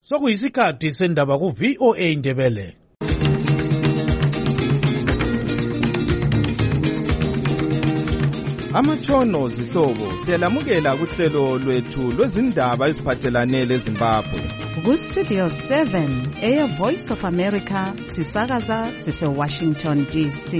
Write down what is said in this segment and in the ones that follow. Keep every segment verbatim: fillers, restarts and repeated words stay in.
Sokuyisikhathi sendaba ku V O A Ndebele. Amatshono zihlobo siyalamukela kuhlelo lwethu lwezindaba eziphathelane leZimbabwe. Ku Studio seven, Air Voice of America, sisakaza sise Washington D C.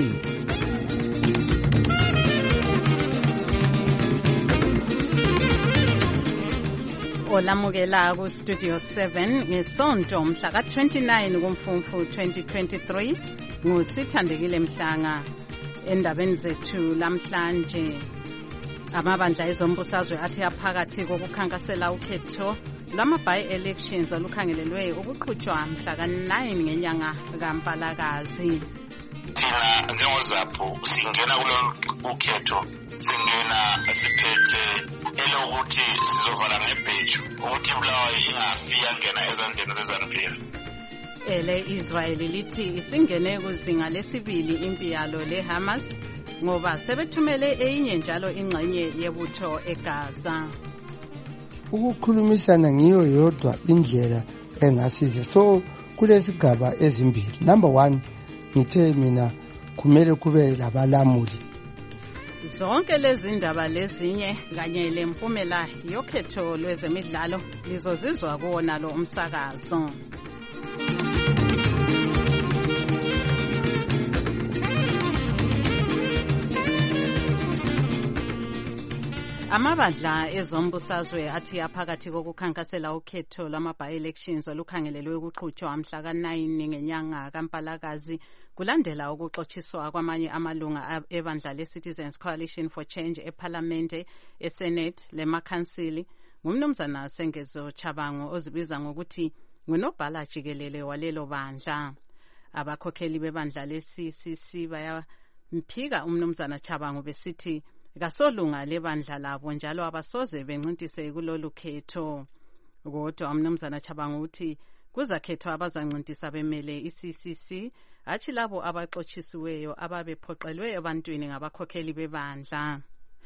Olamukela ku Studio seven ngesonto mhla ka twenty-nine kuMfumfu twenty twenty-three nguSithandekile Mhlanga. Endabeni zethu lamhlanje amabandla ezombusazwe athi aphakathi kokukhankasela ukhetho lwama by-elections olukhangelelwe ukuqhutshwa mhla ka nine ngenyanga kaMpalakazi. Thina njengozapho singena kulolu ukhetho singena siphethe elokuthi sizovala ngebheju ukuthi Bulawayo ingafi yangena ezandleni zeZANU P F. Ele Israel lithi isingene kuzinga lesibili impi yalo leHamas ngoba sebethumele enye njalo ingxenye yebutho eGaza. Ukukhulumisana ngiyo yodwa indlela engasiza. So kulesigaba ezimbili. Number one, ngithe mina kumele kube labalamuli. Zonke lezi ndaba lezinye kanye lempumela yokhetho lwezemidlalo lizozizwa kuwona lo umsakazo. Amabandla ezombusazwe athi aphakathi kokukhankasela ukhetho lwama by-elections olukhangelelwe ukuqhutshwa mhla ka nine ngenyanga kaMpalakazi kulandela ukuxotshiswa kwamanye amalunga ebandla le-Citizens Coalition for Change eParliamente, eSenate lemakhansili ngumnumzana Sengezo Chabango ozibiza ngokuthi ngunobhala jikelele walelo bandla. Abakhokheli bebandla le-C C C bayamphika umnumzana Chabango besithi kasolunga lebandla labo njalo abasoze bencintise kulolu khetho. Kodwa umnumzana Chabango uthi kuzakhethwa abazancintisa bemele i-C C C athi labo abaxotshisweyo ababephoqelwe ebantwini ngabakhokheli bebandla.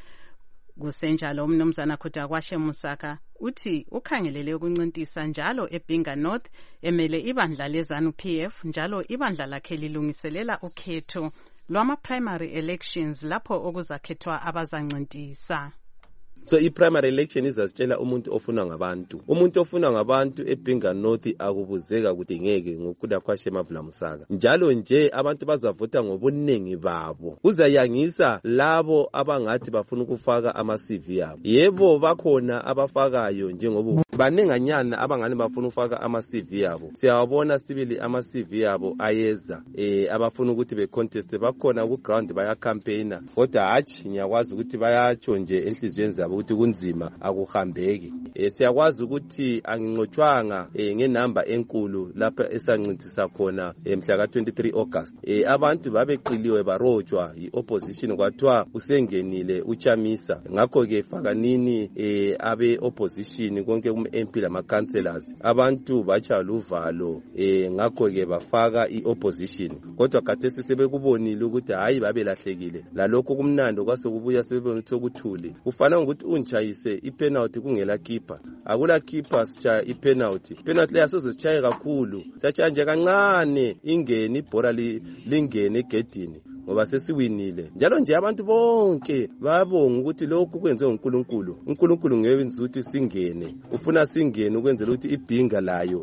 Kusenjalo umnumzana Khudakwashe Musaka uthi ukhangelele ukuncintisa njalo eBinga North emele ibandla leZANU P F njalo ibandla lakhe lilungiselela ukhetho lwama primary elections lapho okuzakhethwa abazancintisa. So i-primary election izasitshela umuntu ofuna ngabantu. Umuntu ofuna ngabantu eBinga North akubuzeka kudingeke ngoKhudakwashe Musaka. Njalo nje abantu bazavota ngobuningi babo. Uzayangisa labo abangathi bafuna ukufaka ama-C V yabo. Yebo bakhona abafakayo njengoba banenganyana abangani bafuna ukufaka ama-C V yabo. Siyabona sibili ama-C V yabo ayeza eh abafuna ukuthi be contest bakhona ku ground baya campaigner. Kodwa hathi ngiyakwazi ukuthi bayatsho nje enhlizweni zabo ukuthi kunzima akuhambeki. Eh siyakwazi ukuthi anginqotshwanga eh ngenamba enkulu lapha esancintisa khona mhla ka twenty-three August. Eh abantu babeqiliwe barojwa iopposition kwathiwa usengenile uChamisa. Ngakho ke faka nini eh abe opposition konke kum M P lama councillors. Abantu batshala uvalo eh ngakho ke bafaka iopposition. Kodwa khathesi sebekubonile ukuthi hayi babelahlekile. Lalokho kumnando kwase kubuya sebebona ukuthi okuthuli. Ufana ukuthi unchayise ipenalty kungela keeper. Akula keeper sichaya ipenalty. Penalty leyasoze sichaye kakhulu. Sichaya nje kancane ingene ibhola lingene egedini. Ngoba sesiwinile. Njalo nje abantu bonke babonga ukuthi lokhu kwenziwe uNkulunkulu. uNkulunkulu ngeyenza ukuthi singene. Ufuna singene ukwenzela ukuthi iBinga layo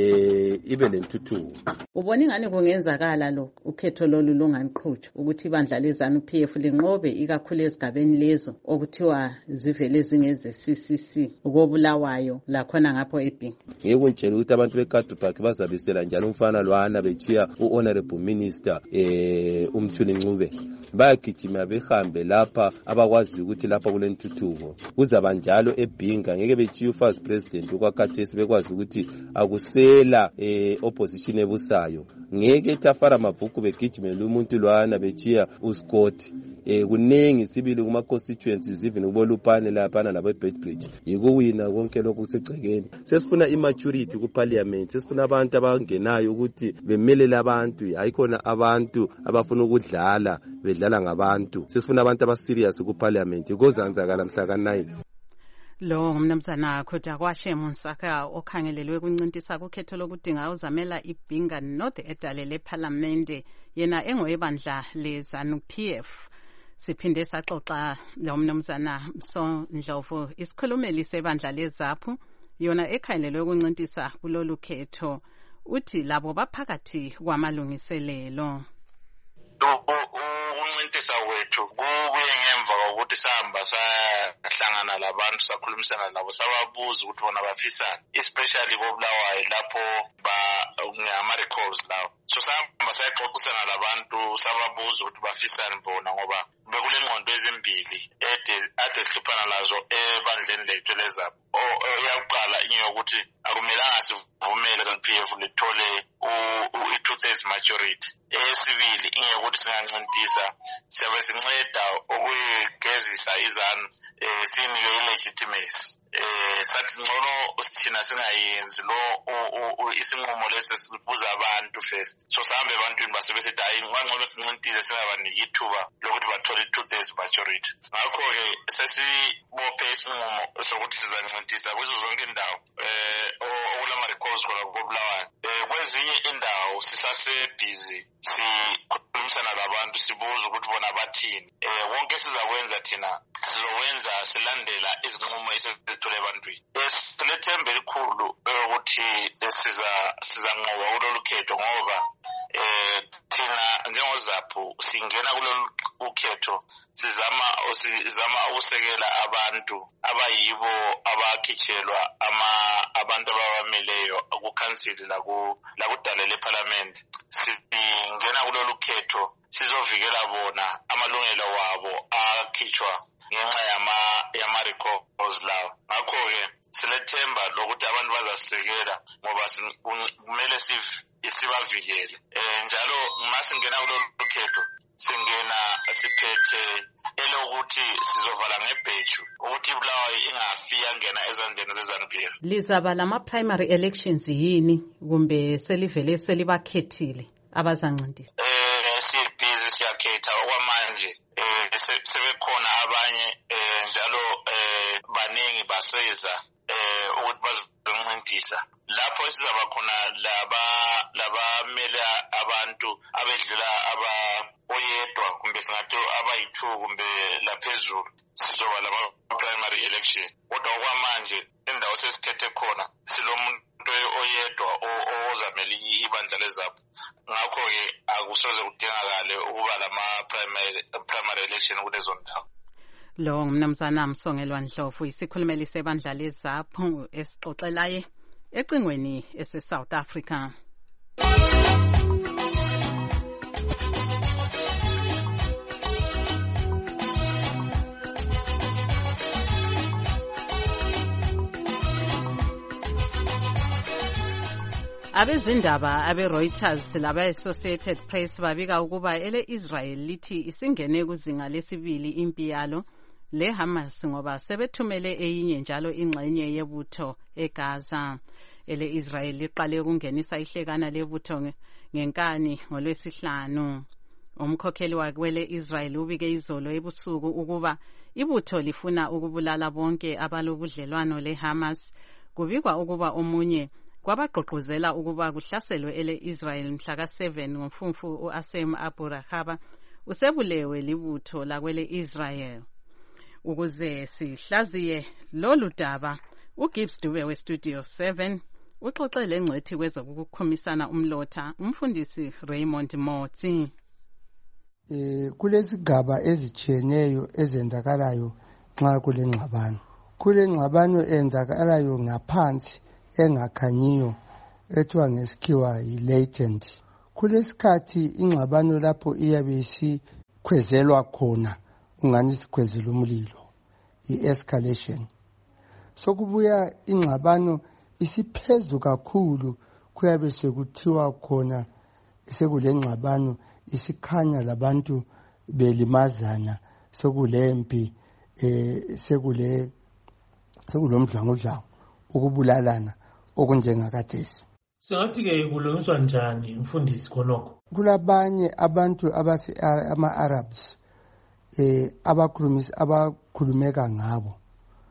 eh ibe lentuthuko. Ubona ingane kungenzakala lo ukhetho lolu lunganiqhutshwa ukuthi ibandla leZANU P F linqobe ikakhulu ezigabeni lezo okuthiwa zivele zingeze C C C ukobulawayo la khona ngapho eBinga. Ngeke kuntshela ukuthi abantu beKadu Park bazabisela njalo umfana lwana bechiya uHonorable Minister eh umthuli Ncube. Bayagijima behambe lapha abakwazi ukuthi lapha kulentuthuko. Kuzaba njalo eBinga ngeke bechiya uFirst President ukwakhathesi bekwazi ukuthi akusela eh opposition ebusayo. Ngeke Tafara Mavuku begijimela umuntu lwana bechiya uScott. Eh kunengi sibili kuma constituencies even ubolupane lapha nabo Bedbridge. Yikuwina konke lokhu kusegcekeni. Sesifuna immaturity ku parliament. Sesifuna abantu abangenayo ukuthi bemelele abantu. Hayikhona abantu abafuna ukudlala bedlala ngabantu. Sesifuna abantu aba serious ku parliament. Kozanzakala mhla ka nine. Lo ngumnumzana Khutakwashe Monsaka okhangelelwe kuncintisa kukhetho lokudinga uzamela iBhinga North edale lePhalamende yena engoyebandla leZANU-P F. Siphinde saxoxa lo mnumzana Msondlovu isikhulumeli sebandla leZAPHU yona ekhangelelwe kuncintisa kulolu khetho uthi labo baphakathi kwamalungiselelo. Ukuncintisa wethu kubuye ngemva kokuthi sahamba sahlangana labantu sakhulumisana labo sababuza ukuthi bona bafisana especially koBulawayo lapho ba ngama-recalls lawo. So sahamba sayaxoxisana labantu sababuza ukuthi bafisana bona ngoba bekule ngqondo ezimbili ade sihluphana lazo ebandleni lethu leZAPHU. Eyakuqala inyokuthi akumelanga sivumele iZANU-P F lithole i-two-thirds majority. Eyesibili inyokuthi singancintisa siyabe sinceda ukuyigezisa iZANU sinike i-legitimacy. Sathi ngcono sithina singayenzi lo isinqumo lesi sibuza abantu first. So sahambe ebantwini basebesithi hayi ngangcono sincintise singabaniki ithuba lokuthi bathole i-two-thirds majority. Ngakho-ke sesibophe isinqumo sokuthi sizancintisa kuzo zonke indawo okulama-recalls khona koBulawayo. Kwezinye indawo sisase-busy sikhulumisana labantu sibuza ukuthi bona bathini. Wonke sizakwenza thina sizokwenza silandela izinqumo esizithole ebantwini. Silethemba elikhulu ukuthi sizanqoba kulolu khetho ngoba thina njengoZAPHU singena kulolu khetho sizama sizama ukusekela abantu abayibo abakhitshelwa ama abantu abawameleyo kukhansili la kudale lePhalamende. Singena kulolu khetho sizovikela bona amalungelo wabo akhitshwa ngenxa yama yama-recalls lawo. Ngakho-ke silethemba lokuthi abantu bazasekela ngoba kumele sibavikele. Njalo masingena kulolu khetho singena siphethe elokuthi sizovala ngebheju ukuthi iBulawayo ingafi yangena ezandleni zeZANU-P F. Lizaba lama-primary elections yini kumbe selivele selibakhethile abazancintisana? Sibhizi siyakhetha okwamanje sebekhona abanye njalo baningi baseza ukuthi bazoncintisa lapho sizaba khona laba labamele abantu abedlula aba oyedwa kumbe singathi abayi-two kumbe laphezulu sizoba lama-primary election. Kodwa okwamanje indawo sesikhethe khona silomuntu oyedwa ozamele ibandla leZAPHU. Ngakho-ke akusoze kudingakale ukuba lama-primary election kulezo ndawo. Lo ngumnumzana Msongelwa Ndlovu isikhulumeli sebandla leZAPHU esixoxelaye ecingweni ese-South Africa. Abezindaba abe-Reuters labe-Associated Press babika ukuba ele-Israel lithi isingene kuzinga lesibili impi yalo le-Hamas ngoba sebethumele eyinye njalo ingxenye yebutho eGaza. Ele-Israel liqale ukungenisa ihlekana lebutho ngenkani ngolwesihlanu. Umkhokheli wakwele-Israel ubike izolo ebusuku ukuba ibutho lifuna ukubulala bonke abalobudlelwano le-Hamas. Kubikwa ukuba omunye kwabagqugquzela ukuba kuhlaselwe ele-Israel mhla ka-seven ngomfumfu u-Asem Abu Rahaba usebulewe libutho lakwele-Israel. Ukuze sihlaziye lolu daba, uGibbs Dube weStudio seven uxoxele engcwethi kwezokukhomisana umlotha umfundisi Raymond Motsi. Eh kulesigaba ezitshiyeneyo ezenzakalayo nxa kule ngxabano. Kule ngxabano enzakalayo ngaphansi engakhanyiyo ethiwa ngesikhiwa yi-latent. Kulesikhathi ingxabano lapho iyabe isikhwezelwa khona ungani sikhwezela umlilo, i-escalation. Sokubuya ingxabano isiphezu kakhulu kuyabe sekuthiwa khona sekule ngxabano isikhanya labantu belimazana sekulempi eh sekule sekulomdlangudlango ukubulalana okunjengakathesi. Singathi-ke kulungiswa njani mfundisi khonokho? Kulabanye abantu abasi ama-Arabs eh abakhulumisa abakhulumeka ngabo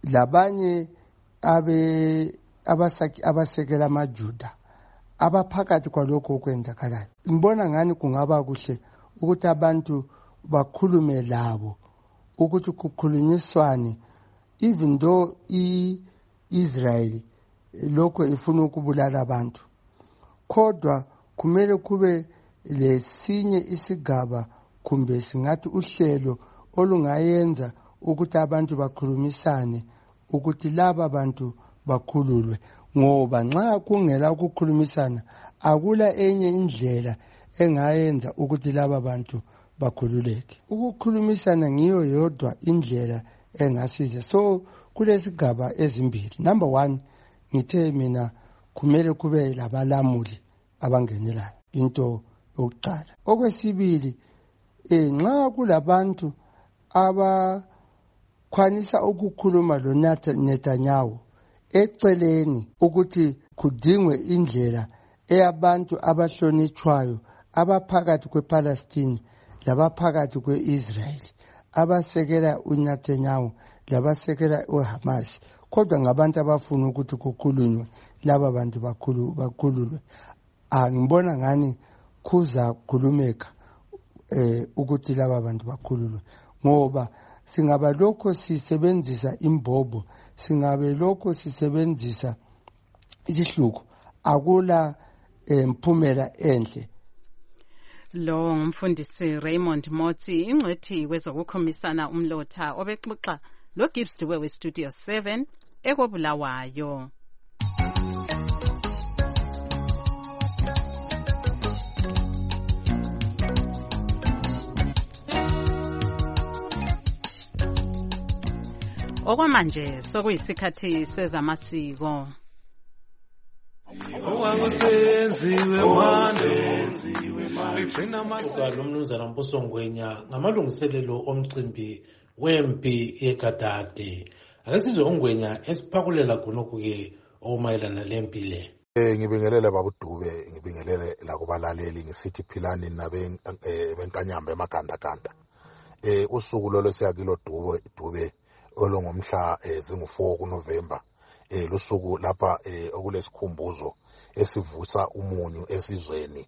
labanye abe abasekela amaJuda abaphakathi kwalokho okwenzakalayo. Ngibona ngani kungaba kuhle ukuthi abantu bakhulume labo ukuthi kukhulunyiswane, even though i-Israel lokho ifuna ukubulala abantu, kodwa kumele kube lesinye isigaba kumbe singathi uhlelo olungayenza ukuthi abantu bakhulumisane ukuthi laba bantu bakhululwe, ngoba nxa kungela ukukhulumisana akula enye indlela engayenza ukuthi laba bantu bakhululeke. Ukukhulumisana ngiyo yodwa indlela engasiza. So kulesigaba ezimbili. Number one, ngithe mina kumele kube labalamuli abangenelayo, into yokuqala. Okwesibili, eh nxa kulabantu abakwanisa ukukhuluma lo Netanyahu eceleni ukuthi kudingwe indlela eyabantu abahlonitshwayo abaphakathi kwePalestine labaphakathi kweIsrael, abasekela uNetanyahu labasekela uHamas, kodwa ngabantu abafuna ukuthi kukhulunywe laba bantu bakhulu bakhululwe. Angibona ngani kuza khulumeka eh ukuthi laba bantu bakhululwe, ngoba singabe lokho sisebenzisa imbobo, singabe lokho sisebenzisa isihluko, akula imphumela enhle. Lo ngumfundisi Raymond Motsi, ingcwethi kwezokukhomisana umlotha obexoxa lo Gibbs Dube we Studio seven ekobulawayo. Okwamanje sokuyisikhathi sezamasiko. Okwakusenziwe wandoziwe manje amasiko lomnumzana Mpusongwenya ngamalungiselelo omcimbi wempi yegadade. Akasizwe uNgwenya esiphakulela khonokho ke omayelana lempi le. Eh ngibingelele babudube, ngibingelele la kubalaleli ngisithi philani nabe benkanyamba emagandaganda. Eh usuku lolo siyakilo dube dube olongomhla zingu-four kuNovember. Eh lusuku lapha okulesikhumbuzo esivusa umunyu esizweni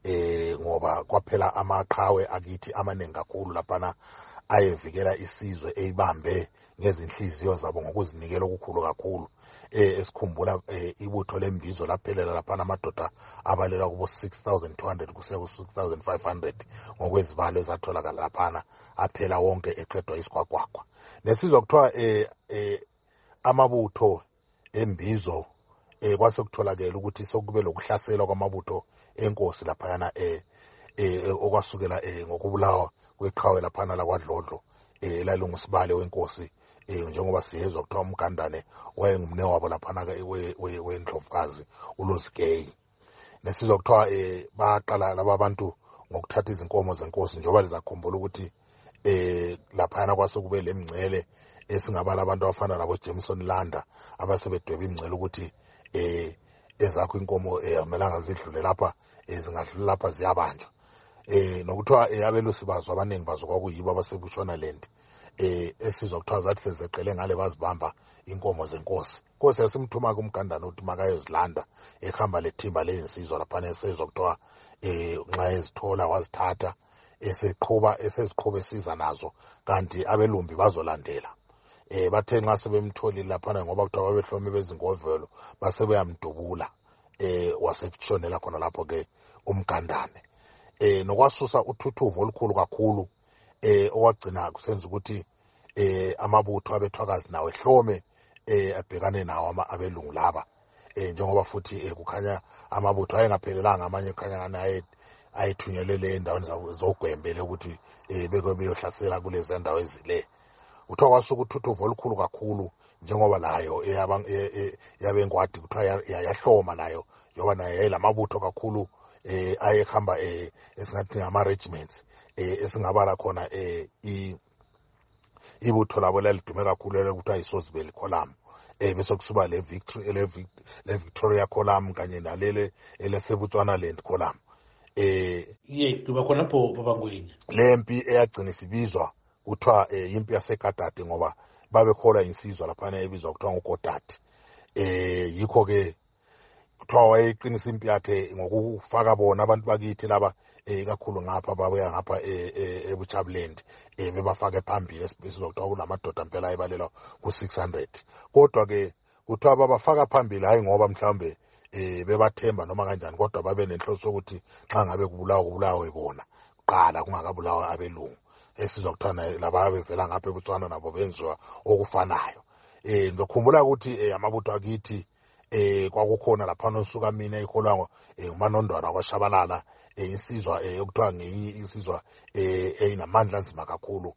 eh ngoba kwaphela amaqhawe akithi amaningi kakhulu laphana ayevikela isizwe eyibambe ngezinhliziyo zabo ngokuzinikela okukhulu kakhulu. Eh esikhumbula ibutho lembizo laphelela laphana amadoda abalela kubo six thousand two hundred kusiya ku six thousand five hundred ngokwezibalo ezatholakala laphana, aphela wonke eqedwa isikwagwagwa. Nesizwe kuthiwa eh eh amabutho embizo eh kwase kutholakala ukuthi sokube lokuhlasela kwamabutho enkosi laphana eh eh okwasukela eh ngokubulawa kweqhawe laphana la kwaDlodlo eh lalungusibale wenkosi eh njengoba siyezwa kuthiwa umgandane wayengumne wabo laphana wendlovukazi uLozikeyi. Nesizwe kuthiwa eh baqala laba bantu ngokuthatha izinkomo zenkosi njengoba lizakhumbula ukuthi eh laphana kwase kube lemngcele esingabala abantu abafana nabo Jameson Landa abasebedweba imngcele ukuthi eh ezakho inkomo eyamelanga zidlule lapha ezingadlula lapha ziyabanjwa. Eh nokuthiwa abelusi bazo abaningi bazo kwakuyibo abasebushona land eh esizwa kuthiwa zathi sezeqele ngale bazibamba inkomo zenkosi. Inkosi yasimthuma kumgandana ukuthi makayozilanda ehamba lethimba lensizwa laphana esizwa kuthiwa eh nxa ezithola wazithatha eseqhuba eseziqhube siza nazo, kanti abelumbi bazolandela. Eh bathe nxa sebemtholile laphana ngoba kuthiwa babehlome bezingovelo basebeyamdubula eh wasebutshonela khona lapho ke umgandane. Eh nokwasusa uthuthuvo olukhulu kakhulu eh owagcina kusenza ukuthi eh amabutho abethwakazi nawe hlome eh abhekane nawo ama abelungu laba. Eh njengoba futhi eh kukhanya amabutho ayengaphelelanga, amanye kukhanya naye ayithunyelele endaweni zogwembele ukuthi eh beke beyohlasela kulezi ndawo ezile. Kuthiwa kwasuka uthuthuvo olukhulu kakhulu njengoba layo yabengwadi kuthiwa yahloma nayo njengoba nayo yayilamabutho kakhulu eh ayehamba eh esingathi ngama regiments eh esingabala khona eh ibutho labo lalidume kakhulu ekuthiwa iSosbel Column eh bese kusuba le Victory le Victoria Column kanye nalele elesebutswana land Column. Eh ye kuba khona pho babangwenya lempi eyagcina sibizwa kuthiwa impi yasegadade ngoba babekholwa insizwa laphana ebizwa kuthiwa nguGodati. Eh yikho ke kuthiwa wayeqinisa impi yakhe ngokufaka bona abantu bakithi laba ikakhulu ngapha babuya ngapha eBuchabuland eh bebafake phambili esibizwa kuthiwa kunamadoda impela ayibalela ku six hundred. Kodwa ke kuthiwa babafaka phambili hayi ngoba mhlambe eh bebathemba noma kanjani, kodwa babe nenhloso ukuthi xa ngabe kubulawa kubulawa ibona qala kungakabulawa abelungu esizwa kuthana laba bevela ngapha eBotswana nabo benziwa okufanayo. Eh ngikhumbula ukuthi amabutho akithi eh kwakukhona lapha nosuka mina ikholwa uManondwana kwaShabalala insizwa ekuthiwa ngeyi insizwa eyinamandla nzima kakhulu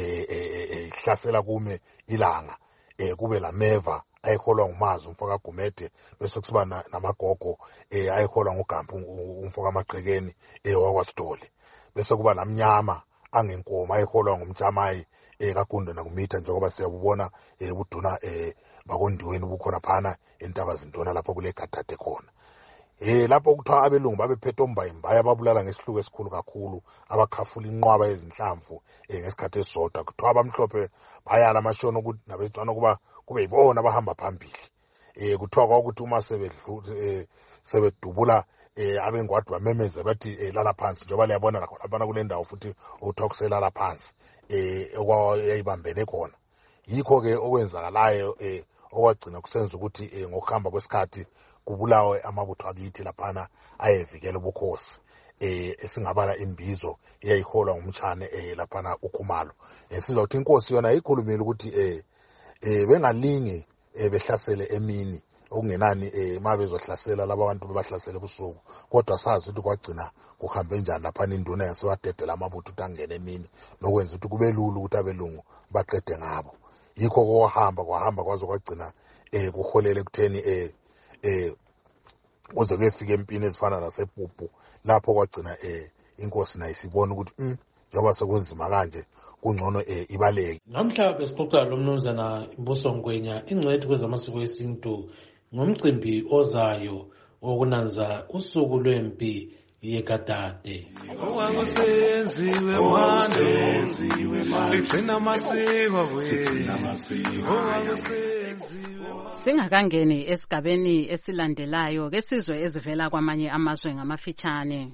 eh ihlasela kume ilanga eh kube lameva ayikholwa nguMazi umfoka Gumede, bese kusiba namagogo eh ayikholwa nguGampu umfoka Maqhekeni eh wakwaSitoli, bese kuba namnyama angenkoma ayikholwa ngumtshamayi eh kaGundo nakumitha njengoba siyabubona eh buduna eh bakondiweni bukhona phana entaba zintona lapho kule Gadade khona. Eh lapho kuthiwa abelungu babephethe ombayimbaya babulala ngesihluku esikhulu kakhulu, abakhafula inqwaba ezinhlamvu eh ngesikhathi esodwa. Kuthiwa abamhlophe bayala amashono ukuthi nabetswana kuba kube yibona abahamba phambili. Eh kuthiwa kwakuthi uma sebedlula eh sebedubula eh abengwadi bamemeze bathi lala phansi njengoba liyabona lapha kule ndawo futhi uthiwa kuselala phansi eh okwayibambene khona. Yikho ke okwenzakalayo eh okwagcina kusenza ukuthi eh ngokuhamba kwesikhathi kubulawe amabutho akithi laphana ayevikela ubukhosi eh esingabala imbizo eyayiholwa ngumtshane eh laphana uKhumalo. Esizwa ukuthi inkosi yona ayikhulumile ukuthi eh eh bengalinge eh behlasele emini okungenani eh mabezohlasela laba bantu bebahlasele ebusuku, kodwa sazi ukuthi kwagcina kuhambe njani laphana induna yasewadedela amabutho utangene emini nokwenza ukuthi kube lula ukuthi abelungu baqede ngabo. Yikho kohamba kwahamba kwazo kwagcina eh kuholele kutheni eh eh kuze kuyefika empini ezifana nasePupu lapho kwagcina eh inkosi nayo sibona ukuthi mm njengoba sekunzima kanje kungcono eh ibaleke. Namhla besixoxa lo mnumzana Mbuso Ngwenya ingcwethi kwezamasiko esintu ngomcimbi ozayo wokunanza usuku lwempi yeGadade. Owakusenziwe manje ligcina amasiko Singakangeni esigabeni esilandelayo ke sizwe ezivela kwamanye amazwe ngamafitshane.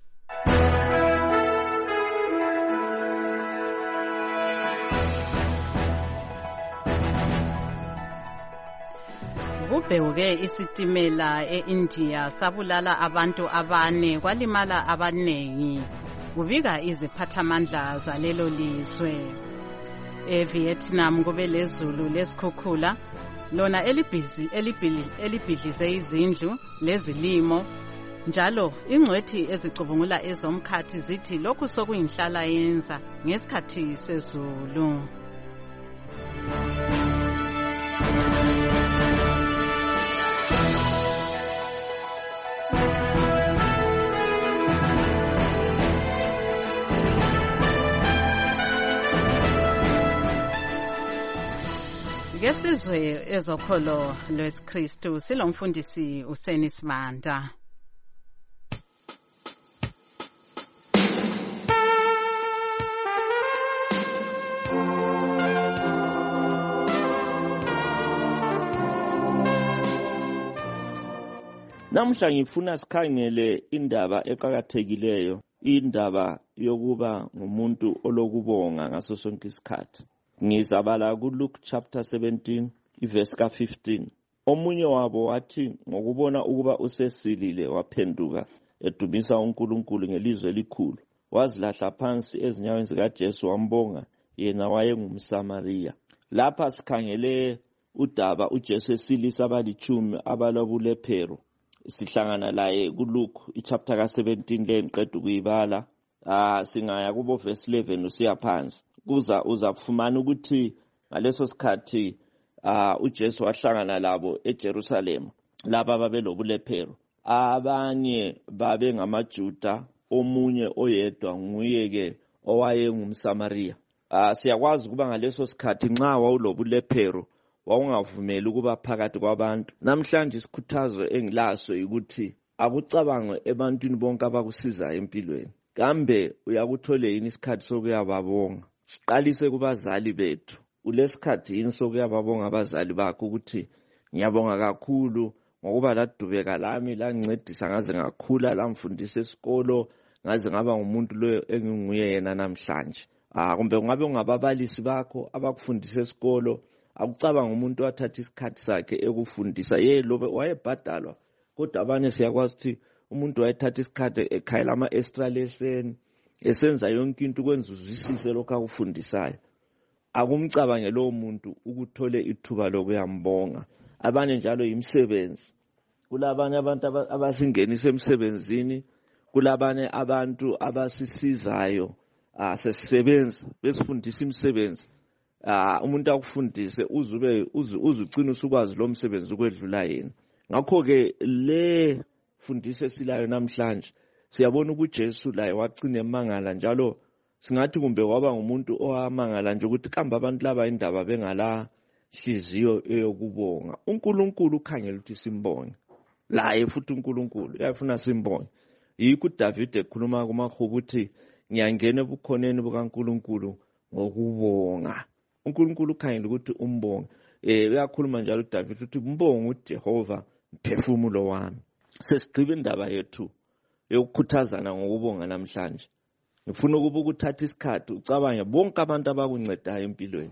Kubheuke isitimela eIndia sabulala abantu abane kwalimala abanengi, kubika iziphathamandla zalelo lizwe. EVietnam kube lezulu lesikhukhula lona elibhizi elibhidlize izindlu lezilimo, njalo ingcwethi ezicubungula ezomkhathi zithi lokhu sokuyinhlala yenza ngesikhathi sezulu. Ngesizwe ezokholo lwesikristu silomfundisi uSeni Simanda. Namhla ngifuna sikhangele indaba eqhakathekileyo, indaba yokuba ngumuntu olokubonga ngaso sonke isikhathi. Ngizabala kuLuke chapter seventeen iverse ka fifteen. Omunye wabo wathi ngokubona ukuba usesilile waphenduka edumisa uNkulunkulu ngelizwi elikhulu, wazilahla phansi ezinyaweni zikaJesu wambonga, yena wayengumSamariya. Lapha sikhangele udaba uJesu esilisa abalitshumi abalobulephero. Sihlangana laye kuLuke ichapter ka seventeen le ngiqeda ukuyibala. Ah singaya kubo verse eleven usiya phansi. Kuza uzafumana ukuthi ngaleso sikhathi uh, uJesu wahlangana labo eJerusalem laba babelobulephero. Abanye babe ngamaJuda, omunye oyedwa nguye ke owayengumSamariya. Uh, siyakwazi ukuba ngaleso sikhathi nxa wawulobulephero wawungavumeli ukuba phakathi kwabantu. Namhlanje isikhuthazo engilaso ukuthi akucabangwe ebantwini bonke abakusiza empilweni, kambe uyakuthole yini isikhathi sokuyababonga. Siqalise kubazali bethu, ulesikhathi yini sokuyababonga abazali bakho ukuthi ngiyabonga kakhulu ngokuba ladubeka lami lancedisa ngaze ngakhula lamfundisa esikolo ngaze ngaba ngumuntu lo enginguye yena namhlanje. Ah kumbe ungabe ungababalisi bakho abakufundisa esikolo akucabanga umuntu wathatha isikhathi sakhe ekufundisa ye lobe wayebhadalwa kodwa abanye siyakwazi ukuthi umuntu wayethatha isikhathi ekhayela ama extra lesson esenza yonke into ukwenza uzwisise lokho akufundisayo. Akumcabange lo muntu ukuthole ithuba lokuyambonga. Abanye njalo imisebenzi, kulabanye abantu abasingenisa emsebenzini, kulabanye abantu abasisizayo asesisebenza besifundisa imisebenzi. Ah umuntu akufundise uzube uzucina usukwazi lo msebenzi ukwedlula yena. Ngakho ke le fundise silayo namhlanje siyabona ukuthi Jesu laye wagcina emangala njalo singathi kumbe waba ngumuntu owamangala nje ukuthi kambe abantu laba indaba bengala hliziyo eyokubonga. uNkulunkulu ukhangela ukuthi simbonge. Laye futhi uNkulunkulu uyafuna simbonge. Yikho uDavid ekhuluma kumaHubo uthi ngiyangena ebukhoneni bukaNkulunkulu ngokubonga. uNkulunkulu ukhangela ukuthi umbonge. Eh uyakhuluma njalo uDavid uthi umbonge uJehova mphefumulo wami. Sesigqiba indaba yethu yokukhuthazana ngokubonga namhlanje. Ngifuna ukuba ukuthatha isikhathi ucabange bonke abantu abakuncedayo empilweni.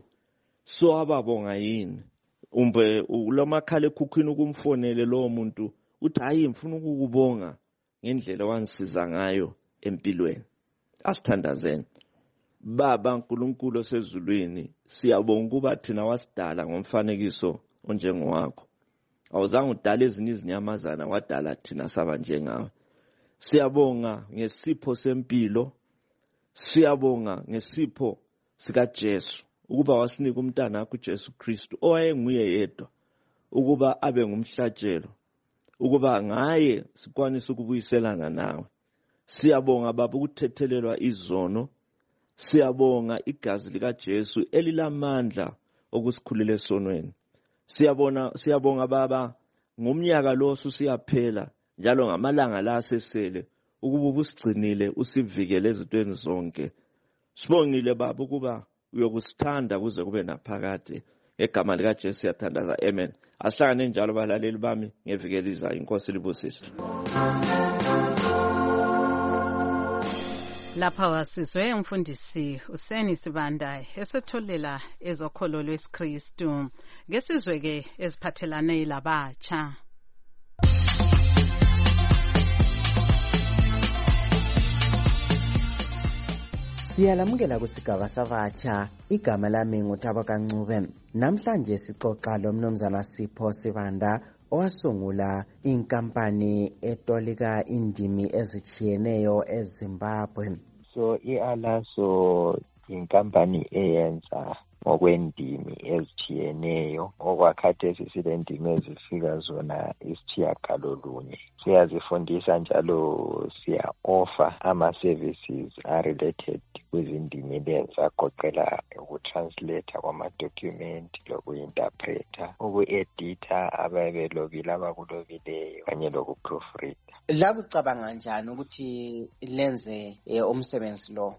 So ababonga yini? Umbe ulomakhala ekhukhwini ukumfonele lo muntu uthi hayi ngifuna ukukubonga ngendlela wanisiza ngayo empilweni. Asithandazeni. Baba uNkulunkulu osezulwini siyabonga ukuba thina wasidala ngomfanekiso onjengowakho. Awuzange udala ezinye izinyamazana wadala thina saba njengawe. Siyabonga ngesipho sempilo. Siyabonga ngesipho sika Jesu ukuba wasinika umntana wakhe uJesu Kristu owayenguye yedwa ukuba abe ngumhlatshelo ukuba ngaye sikwanisa ukubuyiselana nawe. Siyabonga baba ukuthethelelwa izono. Siyabonga igazi lika Jesu elilamandla okusikhulula esonweni. Siyabona siyabonga baba ngomnyaka lo siyaphela njalo ngamalanga la sesele ukuba ubusigcinile usivikele ezintweni zonke. Sibongile baba ukuba uyokusithanda kuze kube naphakade. Egama lika Jesu yathandaza. Amen. Asihlangane njalo balaleli bami ngevikeliza inkosi libusise. Lapha wasizwe umfundisi Useni Sibanda esetholela ezokholo lweSikristu. Ngesizwe ke eziphathelane labatsha. Siyalamukela kusigaba sabatsha. Igama lami nguThabo Kancube. Namhlanje sixoxa lomnumzana Sipho Sibanda owasungula inkampani etolika indimi ezitshiyeneyo eZimbabwe. So iAlaso inkampani eyenza ngokwendimi ezitshiyeneyo okwakhathesi silendimi ezifika zona isitshiyagalolunye. Siyazifundisa njalo siya offer ama-services are-related kwizindimi lezi agoqela ukutranslate kwama-document, loku-interpreta, uku-edita ababelobile abakulobileyo kanye loku-proofread. La kucabanga njani ukuthi lenze umsebenzi lo?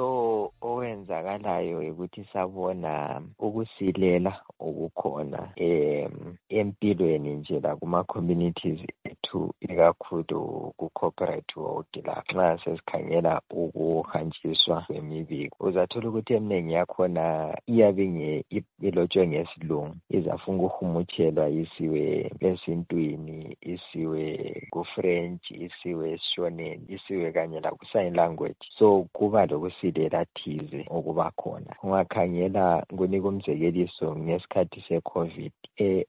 So owenzakalayo ukuthi sabona ukusilela okukhona em empilweni nje la kuma communities ethu ikakhulu ku corporate world la nxa sesikhangela ukuhanjiswa kwemibiko uzathola ukuthi eminingi yakhona iyabe ilotshwe ngesilungu izafuna ukuhumutshelwa isiwe esintwini isiwe ku French isiwe Shoneni isiwe kanye la ku sign language. So kuba lokusi thize okuba khona ungakhangela ngonika umzekeliso ngesikhathi seCovid eh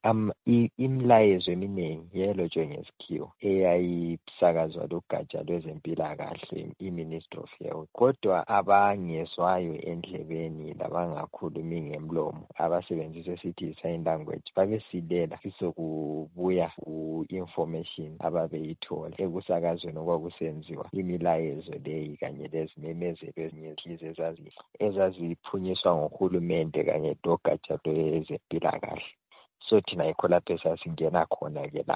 imlayezo eminingi yelotshwe ngesikhiwo eyayisakazwa lugatsha lwezempilakahle iMinistry of Health kodwa abangezwayo endlebeni labangakhulumi ngemlomo abasebenzisa sithi sign language babesilela sisokubuya ku-information ababeyithola ekusakazweni okwakusenziwa imilayezo leyi kanye lezimemezelo ezinye ezazi ezaziphunyiswa ngohulumende kanye logatsha lwezempilakahle. So thina yikho lapho esasingena khona ke lapho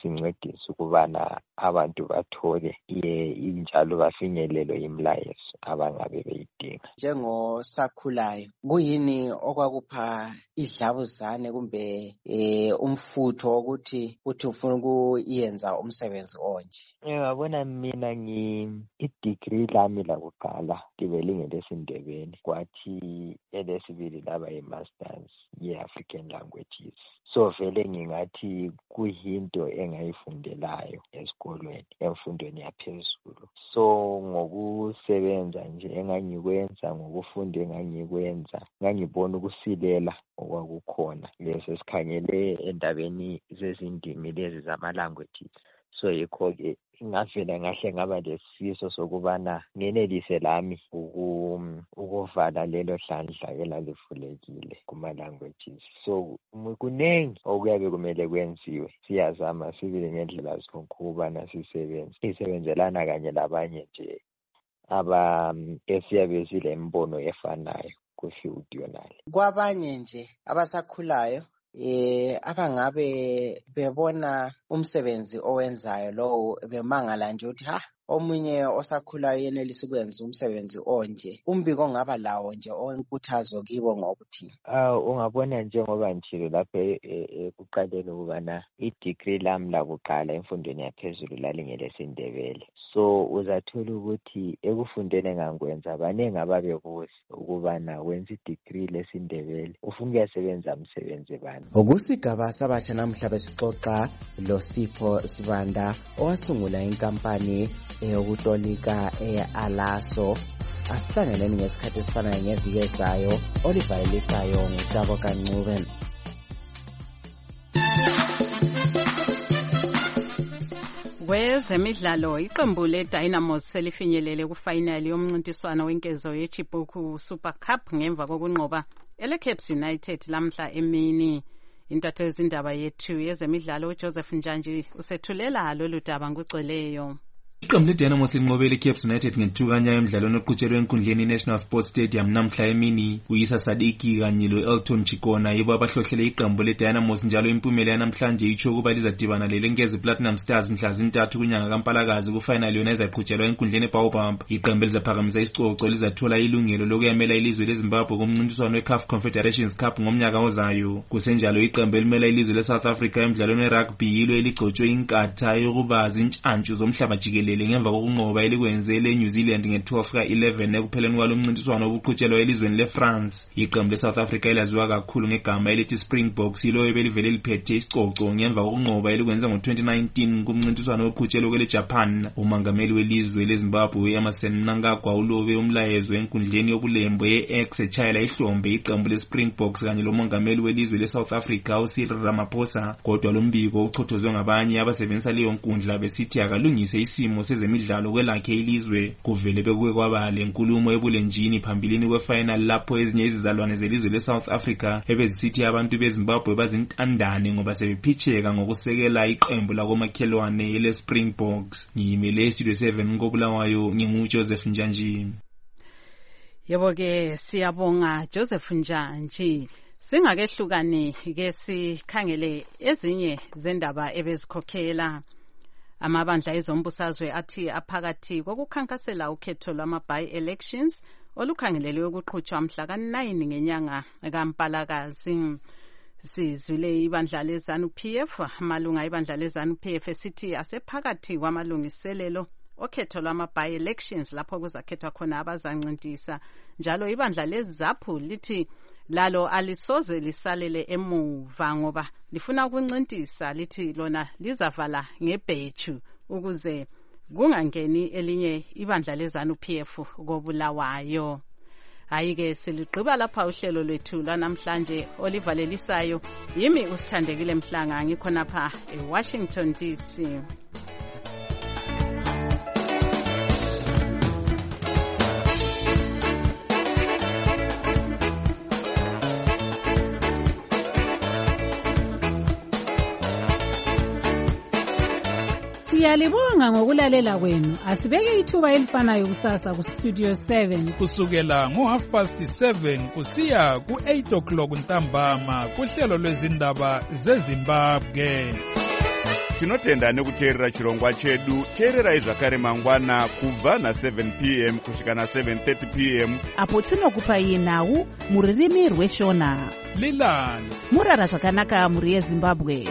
sincedise ukubana abantu bathole injalo bafinyelelo imlayezo abangabe beyidinga. Njengosakhulayo kuyini okwakupha idlabuzane kumbe eh umfutho wokuthi uthi ufuna ukuyenza umsebenzi onje? Yabona mina ngi i-degree lami lakuqala libelingeleSindebele kwathi elesibili laba yi-masters ye-African languages. So vele ngingathi kuyinto engayifundelayo esikolweni emfundweni yaphezulu. So ngokusebenza nje engangikwenza ngokufunda engangikwenza ngangibona ukusilela okwakukhona lesi sikhangele endabeni zezindimi lezi zama languages. So yikho ke ngavela ngahle ngaba lesifiso sokubana ngenelise lami ukuvala lelo hlandla elalivulekile kuma languages. So kunengi okuyabe kumele kwenziwe, siyazama sibile ngendlela zonke ukubana sisebenze sisebenzelana kanye labanye nje aba esiyabe sile mbono efanayo ku-field yonale. Kwabanye nje abasakhulayo eh abangabe bebona umsebenzi owenzayo lo bemangala nje uthi ha omunye osakhulayo yenelisa ukwenza umsebenzi onje, umbiko ongaba lawo nje onkuthazo kibo ngokuthi ah ungabona njengoba njalo lapha ekuqaleni ukubana i-degree lami lakuqala emfundweni yaphezulu lalingeleSindebele. So uzathola ukuthi ekufundeni ngangikwenza abaningi ababebuza ukubana wenza i-degree leSindebele ufuna ukuyasebenza umsebenzi bani. Okusigaba sabatsha namhla besixoxa loSipho Sibanda owasungula inkampani eyokutolika e-Alaso. Asihlanganeni ngesikhathi esifanayo ngeviki ezayo. Oliver Elisayo ngutabo Kancube. Kwezemidlalo iqembu leDynamos selifinyelele kufinali yomncintiswano wenkezo yeChibuku Super Cup ngemva kokunqoba eleCaps United lamhla emini. Intatho yezindaba yethu yezemidlalo uJoseph Njanji usethulela lolu daba ngugcweleyo. Iqembu leDynamos linqobele iCaps United ngentukanya emidlalweni oqhutshelwe enkundleni National Sports Stadium namhla emini. Uyisa Sadiki kanye lo-Elton Chikona yibo abahlohlele iqembu leDynamos, njalo impumela yanamhlanje itsho ukuba lizadibana leLenkezi Platinum Stars mhla zintathu kunyanga kaMpalakazi kufinal yona ezaqhutshelwa enkundleni eBaobab. Iqembu lizaphakamisa isicoco lizathola ilungelo lokuyamela ilizwe leZimbabwe kumncintiswano weCAF Confederations Cup ngomnyaka ozayo. Kusenjalo iqembu elimela ilizwe leSouth Africa emidlalweni werugby yilo eligcotshwe inkatha yokuba zintshantshu zomhlaba jikelele ngemva kokunqoba elikwenzele eNew Zealand nge-twelve ka eleven ekupheleni kwalo mncintiswano obuqhutshelwa elizweni leFrance. Iqembu leSouth Africa elaziwa kakhulu ngegama elithi Springboks yilo ebelivele liphethe isicoco ngemva kokunqoba elikwenze ngo-twenty nineteen kumncintiswano oqhutshelwe kweleJapan. Umongameli welizwe leZimbabwe Emmerson Mnangagwa ulobe umlayezo enkundleni yobulembo ye-X echayela ihlombe iqembu leSpringboks kanye lomongameli welizwe leSouth Africa uCyril Ramaphosa. Kodwa lo mbiko uchothozwe ngabanye abasebenzisa leyo nkundla besithi akalungise isimo sezemidlalo kwelakhe ilizwe. Kuvele bekuke kwaba lenkulumo ebulenjini phambilini kwefinal lapho ezinye izizalwane zelizwe leSouth Africa ebezisithi abantu beZimbabwe bazintandane ngoba sebephitheka ngokusekela iqembu lakomakhelwane leSpringboks. Ngiyimele Studio seven ngobulawayo nginguJoseph Njanji. Yebo ke siyabonga Joseph Njanji. Singakehlukani ke sikhangele ezinye zendaba ebezikhokhela. Amabandla ezombusazwe athi aphakathi kokukhankasela ukhetho lwama-by-elections olukhangelelwe ukuqhutshwa mhla ka nine ngenyanga kaMpalakazi. Sizwile ibandla leZANU-P F, amalunga ibandla leZANU-P F esithi asephakathi kwamalungiselelo okhetho lwama-by-elections lapho kuzakhethwa khona abazancintisa. Njalo ibandla leZAPU lithi lalo alisoze lisalele emuva ngoba lifuna ukuncintisa, lithi lona lizavala ngebheju ukuze kungangeni elinye ibandla leZANU-P F kobulawayo. Hayike siligqiba lapha uhlelo lwethu lwanamhlanje. Oliver Elisayo yimi usithandekile Mhlanga ngikhonapha eWashington D C. Siyalibonga ngokulalela kwenu. Asibeke ithuba elifanayo kusasa ku Studio seven kusukela ngo half past seven kusiya ku eight o'clock ntambama kuhlelo lwezindaba zeZimbabwe. tinotenda nekuteerera chirongwa chedu. Teererai zvakare mangwana kubva na7 p m kusvika na7 thirty p m apo tinokupai nhau muririmi rweshona. Lilani murara zvakanaka muri yeZimbabwe.